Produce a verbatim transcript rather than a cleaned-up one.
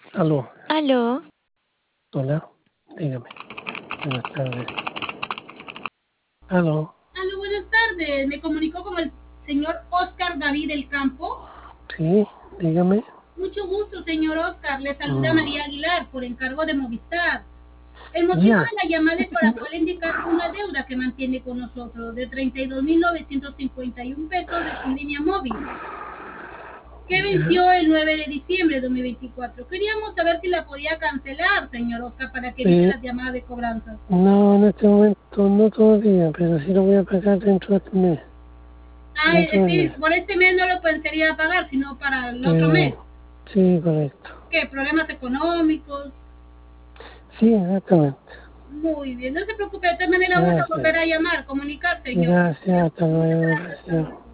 Aló. Aló. Hola, dígame. Buenas tardes. Aló. Aló, buenas tardes. Me comunicó con el señor Oscar David del Campo. Sí, dígame. Mucho gusto, señor Oscar. Le saluda Mm, María Aguilar por encargo de Movistar. El motivo ya. de la llamada es para poder indicar una deuda que mantiene con nosotros de treinta y dos mil novecientos cincuenta y un pesos de su línea móvil, que Ya. venció el nueve de diciembre de dos mil veinticuatro. Queríamos saber si la podía cancelar, señor Oscar, para que evite Eh, las llamadas de cobranzas. no, en este momento no todavía, pero sí lo voy a pagar dentro de este mes. Ah, es Dentro del decir, mes. por este mes no lo pensaría pagar, sino para el otro Eh, mes. sí, correcto. ¿Qué? ¿Problemas económicos? Sí, exactamente. Muy bien, no se preocupe, de todas maneras vamos a Gracias. volver a llamar, comunicar, señor. Gracias, hasta Muchas luego. gracias, hasta Gracias. luego.